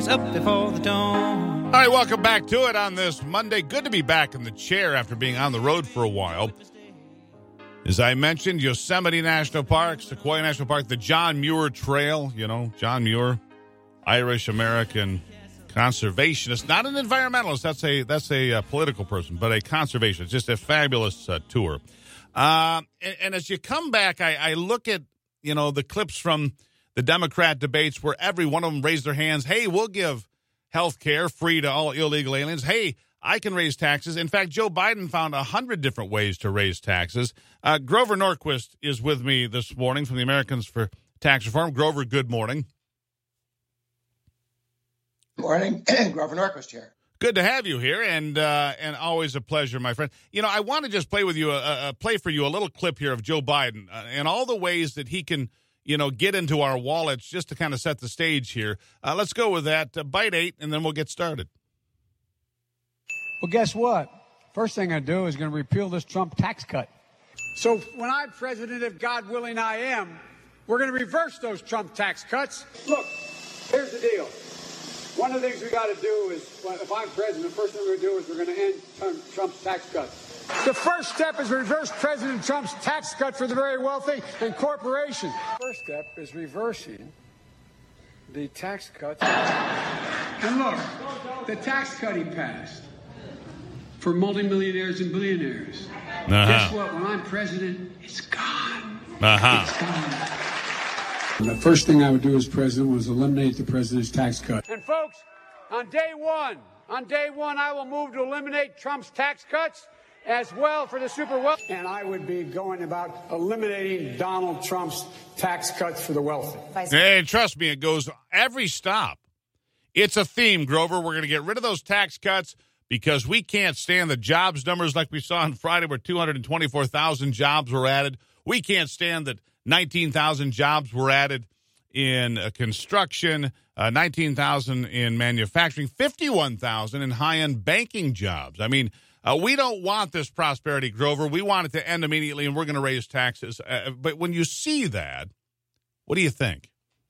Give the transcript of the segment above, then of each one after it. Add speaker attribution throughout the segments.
Speaker 1: was up before the dawn.
Speaker 2: All right, welcome back to it on this Monday. Good to be back in the chair after being on the road for a while. As I mentioned, Yosemite National Park, Sequoia National Park, the John Muir Trail. You know, John Muir, Irish-American conservationist, not an environmentalist. That's a political person, but a conservationist. Just a fabulous tour. And as you come back, I look at, the clips from the Democrat debates where every one of them raised their hands. Hey, we'll give health care free to all illegal aliens. Hey, I can raise taxes. In fact, Joe Biden found 100 different ways to raise taxes. Grover Norquist is with me this morning from the Americans for Tax Reform. Grover, good morning.
Speaker 3: Morning. Grover Norquist here.
Speaker 2: Good to have you here, and always a pleasure, my friend. I want to just play with you, play for you a little clip here of Joe Biden and all the ways that he can, get into our wallets just to kind of set the stage here. Let's go with that. Bite 8, and then we'll get started.
Speaker 4: Well, guess what? First thing I do is going to repeal this Trump tax cut. So when I'm president, if God willing I am, we're going to reverse those Trump tax cuts. Look, here's the deal. One of the things we got to do is, if I'm president, the first thing we're going to do is we're going to end Trump's tax cuts. The first step is reverse President Trump's tax cut for the very wealthy and corporations. First step is reversing the tax cuts. And look, the tax cut he passed for multimillionaires and billionaires. Guess what? When I'm president, it's gone. It's gone. The first thing I would do as president was eliminate the president's tax cut. And folks, on day one, I will move to eliminate Trump's tax cuts as well for the super wealthy. And I would be going about eliminating Donald Trump's tax cuts for the wealthy.
Speaker 2: And trust me, it goes every stop. It's a theme, Grover. We're going to get rid of those tax cuts because we can't stand the jobs numbers like we saw on Friday where 224,000 jobs were added. We can't stand that 19,000 jobs were added in construction, 19,000 in manufacturing, 51,000 in high-end banking jobs. I mean, we don't want this prosperity, Grover. We want it to end immediately, and we're going to raise taxes. But when you see that, what do you think?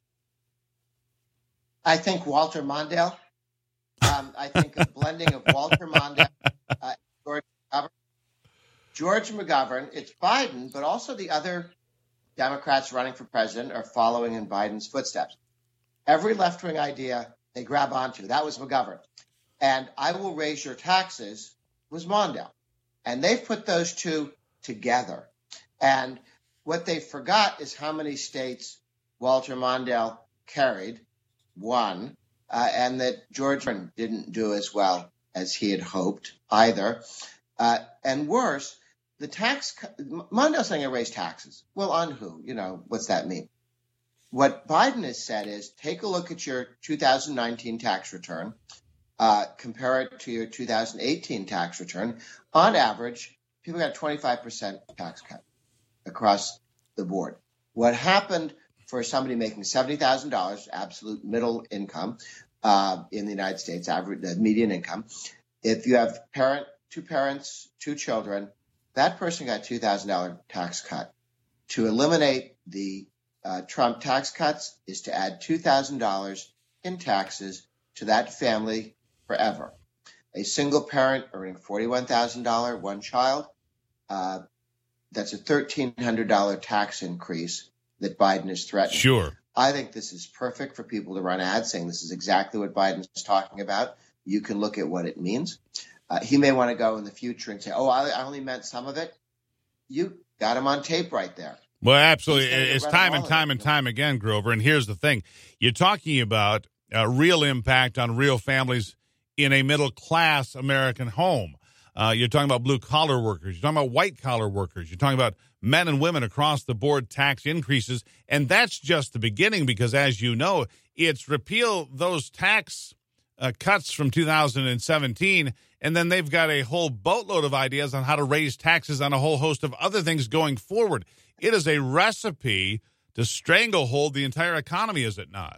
Speaker 3: I think Walter Mondale. I think a blending of Walter Mondale and George McGovern. George McGovern, it's Biden, but also the other Democrats running for president are following in Biden's footsteps. Every left-wing idea they grab onto, that was McGovern. And I will raise your taxes was Mondale. And they've put those two together. And what they forgot is how many states Walter Mondale carried, one, and that George didn't do as well as he had hoped either. And worse, the tax – Mondale's saying I raise taxes. Well, on who? What's that mean? What Biden has said is take a look at your 2019 tax return, compare it to your 2018 tax return. On average, people got a 25% tax cut across the board. What happened for somebody making $70,000, absolute middle income in the United States, average median income, if you have two parents, two children, that person got a $2,000 tax cut. To eliminate the Trump tax cuts is to add $2,000 in taxes to that family forever. A single parent earning $41,000, one child, that's a $1,300 tax increase that Biden is threatening.
Speaker 2: Sure.
Speaker 3: I think this is perfect for people to run ads saying this is exactly what Biden's talking about. You can look at what it means. He may want to go in the future and say, I only meant some of it. You got him on tape right there.
Speaker 2: Well, absolutely. It's time and time again, Grover. And here's the thing. You're talking about a real impact on real families in a middle-class American home. You're talking about blue-collar workers. You're talking about white-collar workers. You're talking about men and women across the board tax increases. And that's just the beginning because, as you know, it's repeal those tax cuts from 2017, and then they've got a whole boatload of ideas on how to raise taxes on a whole host of other things going forward. It is a recipe to stranglehold the entire economy, is it not?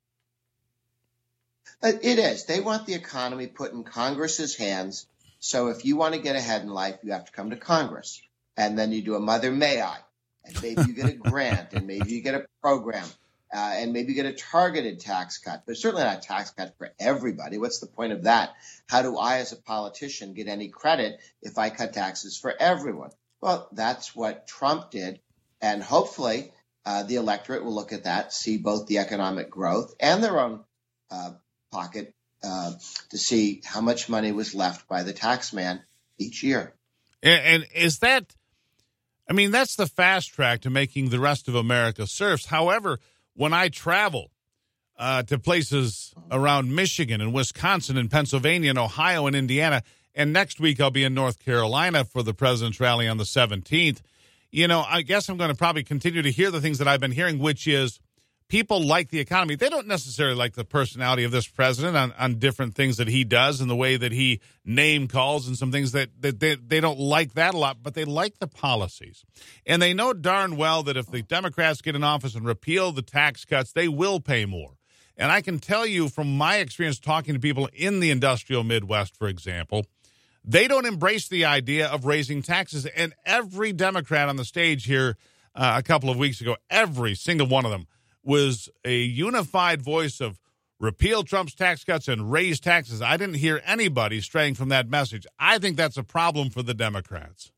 Speaker 3: It is. They want the economy put in Congress's hands. So if you want to get ahead in life, you have to come to Congress. And then you do a Mother May I. And maybe you get a grant, and maybe you get a program. and maybe get a targeted tax cut, but certainly not a tax cut for everybody. What's the point of that? How do I, as a politician, get any credit if I cut taxes for everyone? Well, that's what Trump did, and hopefully the electorate will look at that, see both the economic growth and their own pocket to see how much money was left by the tax man each year.
Speaker 2: And is that, I mean, that's the fast track to making the rest of America serfs. However, when I travel to places around Michigan and Wisconsin and Pennsylvania and Ohio and Indiana, and next week I'll be in North Carolina for the president's rally on the 17th, you know, I guess I'm going to probably continue to hear the things that I've been hearing, which is people like the economy. They don't necessarily like the personality of this president on different things that he does and the way that he name calls and some things that they don't like that a lot, but they like the policies. And they know darn well that if the Democrats get in office and repeal the tax cuts, they will pay more. And I can tell you from my experience talking to people in the industrial Midwest, for example, they don't embrace the idea of raising taxes. And every Democrat on the stage here a couple of weeks ago, every single one of them, was a unified voice of repeal Trump's tax cuts and raise taxes. I didn't hear anybody straying from that message. I think that's a problem for the Democrats.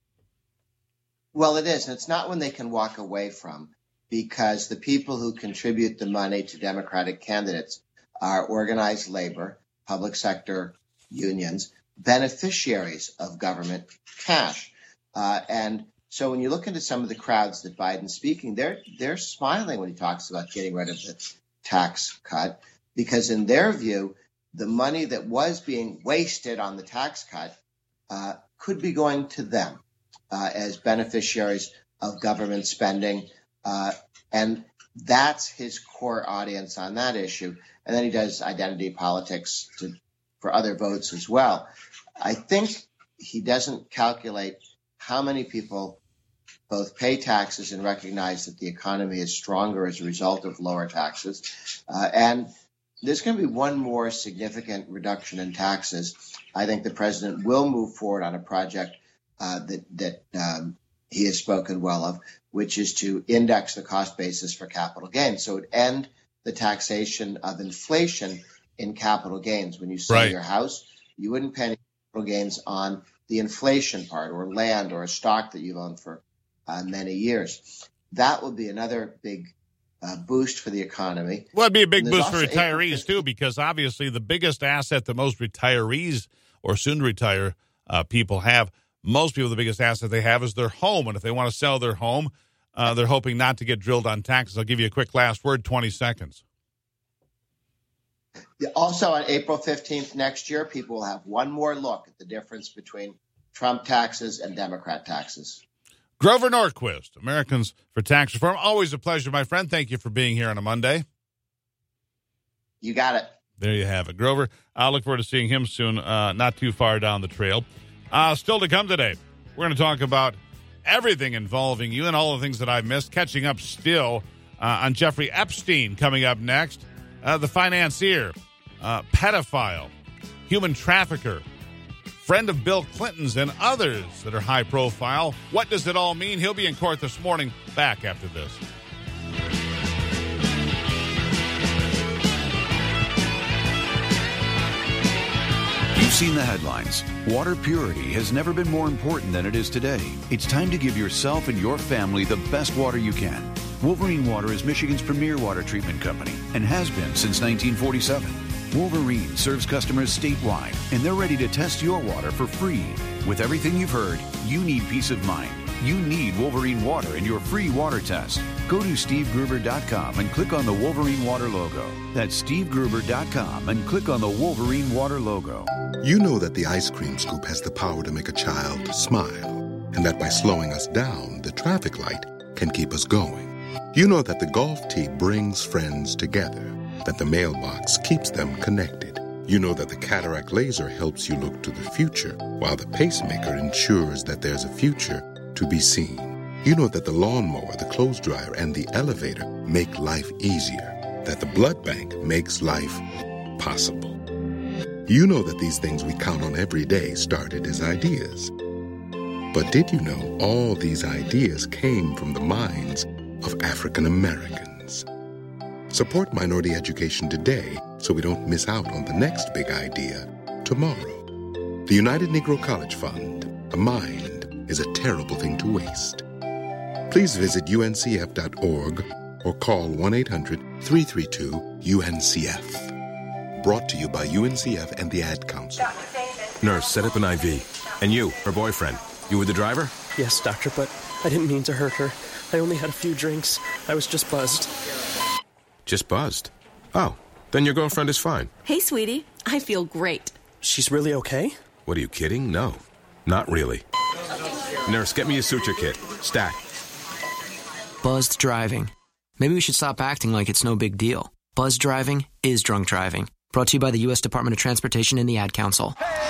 Speaker 3: Well, it is. And it's not one they can walk away from, because the people who contribute the money to Democratic candidates are organized labor, public sector unions, beneficiaries of government cash. And so when you look into some of the crowds that Biden's speaking, they're smiling when he talks about getting rid of the tax cut, because in their view, the money that was being wasted on the tax cut could be going to them as beneficiaries of government spending. And that's his core audience on that issue. And then he does identity politics for other votes as well. I think he doesn't calculate how many people both pay taxes and recognize that the economy is stronger as a result of lower taxes. And there's going to be one more significant reduction in taxes. I think the president will move forward on a project that he has spoken well of, which is to index the cost basis for capital gains. So it would end the taxation of inflation in capital gains. When you sell your house, you wouldn't pay any capital gains on the inflation part, or land, or a stock that you've owned for many years. That will be another big boost for the economy.
Speaker 2: Well, it'd be a big boost for retirees, too, because obviously the biggest asset that most retirees or soon-to-retire people have, most people, the biggest asset they have is their home. And if they want to sell their home, they're hoping not to get drilled on taxes. I'll give you a quick last word, 20 seconds.
Speaker 3: Also, on April 15th next year, people will have one more look at the difference between Trump taxes and Democrat taxes.
Speaker 2: Grover Norquist, Americans for Tax Reform. Always a pleasure, my friend. Thank you for being here on a Monday.
Speaker 3: You got it.
Speaker 2: There you have it. Grover, I look forward to seeing him soon, not too far down the trail. Still to come today, we're going to talk about everything involving you and all the things that I missed, catching up still on Jeffrey Epstein coming up next, the financier, pedophile, human trafficker, friend of Bill Clinton's, and others that are high profile. What does it all mean? He'll be in court this morning. Back after this.
Speaker 1: You've seen the headlines. Water purity has never been more important than it is today. It's time to give yourself and your family the best water you can. Wolverine Water is Michigan's premier water treatment company and has been since 1947. Wolverine serves customers statewide, and they're ready to test your water for free. With everything you've heard, you need peace of mind. You need Wolverine Water in your free water test. Go to SteveGruber.com and click on the Wolverine Water logo. That's SteveGruber.com and click on the Wolverine Water logo.
Speaker 5: You know that the ice cream scoop has the power to make a child smile, and that by slowing us down, the traffic light can keep us going. You know that the golf tee brings friends together, that the mailbox keeps them connected. You know that the cataract laser helps you look to the future, while the pacemaker ensures that there's a future to be seen. You know that the lawnmower, the clothes dryer, and the elevator make life easier, that the blood bank makes life possible. You know that these things we count on every day started as ideas. But did you know all these ideas came from the minds of African Americans? Support minority education today so we don't miss out on the next big idea tomorrow. The United Negro College Fund. A mind is a terrible thing to waste. Please visit uncf.org or call 1-800-332-UNCF. Brought to you by UNCF and the Ad Council.
Speaker 6: Nurse, set up an IV. And you, her boyfriend, you were the driver?
Speaker 7: Yes, doctor, but I didn't mean to hurt her. I only had a few drinks. I was just buzzed.
Speaker 6: Just buzzed? Oh, then your girlfriend is fine.
Speaker 8: Hey, sweetie. I feel great.
Speaker 7: She's really okay?
Speaker 6: What are you kidding? No, not really. Nurse, get me a suture kit. Stat.
Speaker 9: Buzzed driving. Maybe we should stop acting like it's no big deal. Buzzed driving is drunk driving. Brought to you by the U.S. Department of Transportation and the Ad Council.
Speaker 10: Hey!